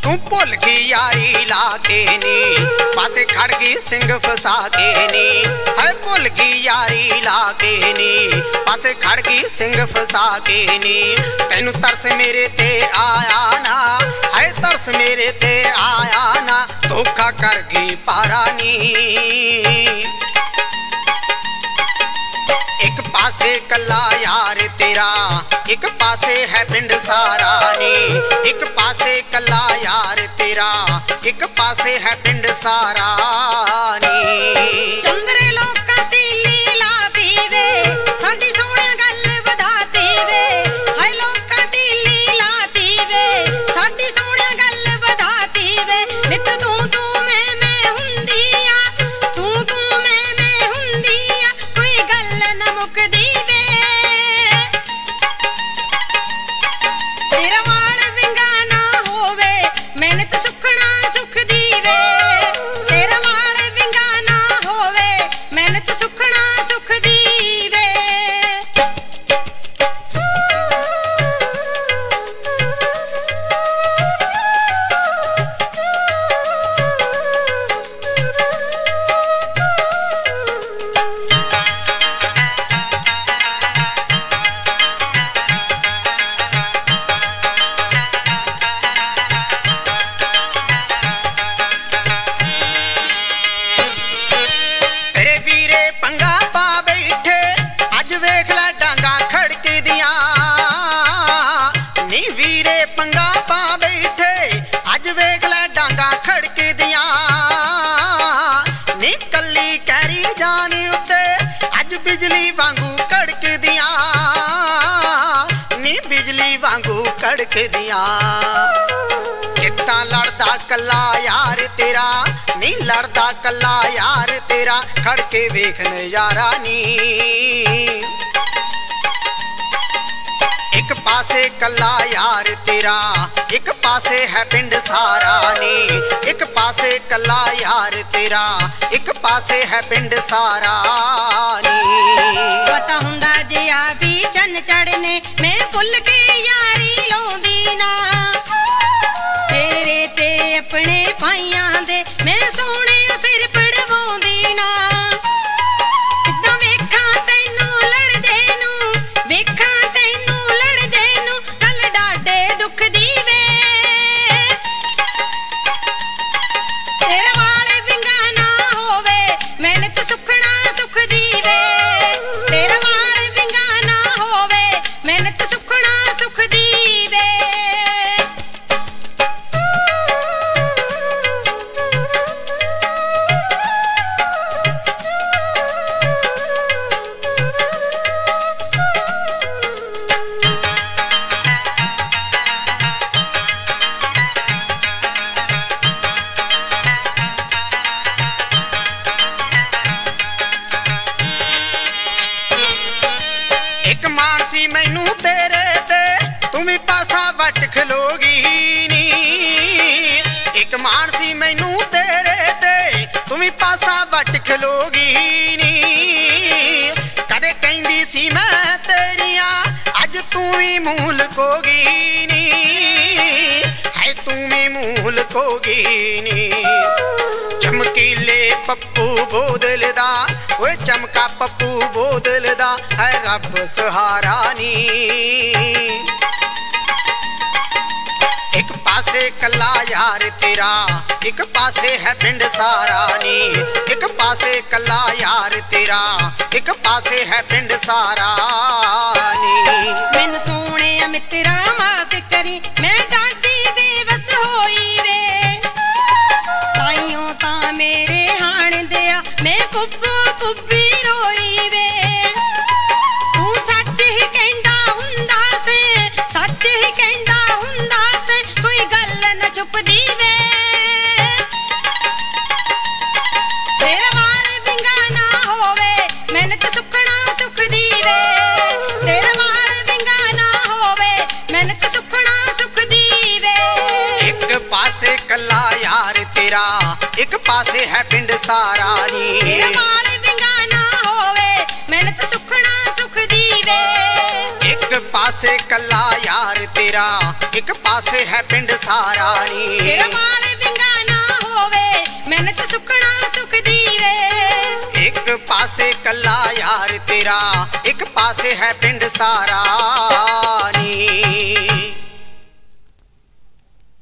तू भुल गई यारी ला के नी, पासे खड़ गई सिंह फसा के नी। है भुल गई यारी ला के नी, पासे खड़ गई सिंह फसा के नी। तैनू तरस मेरे ते आया ना, है तरस मेरे ते आया ना, धोखा कर गई पारा नी। एक पासे कला यार तेरा, एक पासे है पिंड सारा नी। एक पासे कला यार तेरा, एक पासे है पिंड सारा नी। चंद्रे लोकां दी लीला पीवे, साडी सोहणिया गल वधाती वे। हाय लोकां दी लीला पीवे, साडी सोहणिया गल वधाती वे। नित तू तू मैं हुंदी आ, तू तू मैं हुंदी आ, कोई गल न मुकदी वे। तेरा वाल विंगा ना होवे, मेहनत सुखना सुख दी वे। तेरा वाल विंगा ना होवे, मेहनत सुखना सुख दी वे। तेरे वीरे पंगा पा बैठे, अज वेख लै डांगा खड़के दियां। नी वीरे पंगा पा बैठे, अज वेख लै डांगा खड़के दियां। नी कली कैरी जान उत्ते, अज बिजली वांगू कड़क दियां। नी बिजली वांगू कड़क दियां। कित्तां लड़दा कला यार तेरा, नी लड़दा कला यार तेरा, खड़के वेख नजारा नी। एक पासे कला यार तेरा, एक पासे है पिंड सारा नी। एक पासे कला यार तेरा, एक पासे है पिंड सारा नी। पता हुंदा जिया भी चन चढ़ने, मैं भुल के यारी लाउंदी ना। तेरे ते अपने भाइयां दे, मैं सोहणे सिर पड़वाउंदी ना। किद्दां वेखां तैनू लड़दे नू, वेखां तैनू लड़दे नू, गल डाढे दुख दी वे। तेरा वाल विंगा ना होवे, मेहनत सुखना सुख दी वे। तेरा वाल विंगा ना होवे, मेहनत सुखना सुख दी वे। एक मानसी मैनू तेरे ते, तू भी पासा वट खलोगी नी। एक मानसी मैनू तेरे ते, तू भी पासा वट खलोगी नी। कदे कहंदी सी मैं तेरियां, अज तू भी मूंह लकोगी नी। है तू भी मूंह लकोगी नी। चमकीले पप्पू बोदलदा, ओए चमका पप्पू बोदलदा, है रब सहारा नी। एक पासे कला यार तेरा, एक पासे है पिंड सारा नी। एक पासे कला यार तेरा, एक पासे है पिंड सारा नी। मैनू सोहणे मित्रा माफ करी, मैं डाढी बेवस होई वे। ताइयों तां मेरे हाण दिया, मैं पुब्बो पुब्बी रोई वे। तू सच ही कहंदा हुंदा से, सच ही कहंदा हुंदा से, कोई गल न छुपदी वे। तेरा वाल विंगा ना होवे, मेहनत सुखना सुख दी वे। तेरा वाल विंगा ना होवे, मेहनत सुखना सुख दी वे। एक पासे कला यार तेरा, एक पासे है पिंड सारा नी। तेरा वाल विंगा ना होवे, मेहनत सुखना सुख दी वे। एक पासे कला यार तेरा, ਤੇਰਾ ਇੱਕ ਪਾਸੇ ਹੈ ਪਿੰਡ ਸਾਰਾ ਨੀ। ਤੇਰਾ ਮਾਲ ਵਿੰਗਾ ਨਾ ਹੋਵੇ ਮਿਹਨਤ ਸੁੱਕਣਾ ਸੁੱਕਦੀ ਵੇ। ਇੱਕ ਪਾਸੇ ਕੱਲਾ ਯਾਰ ਤੇਰਾ ਇੱਕ ਪਾਸੇ ਹੈ ਪਿੰਡ ਸਾਰਾ।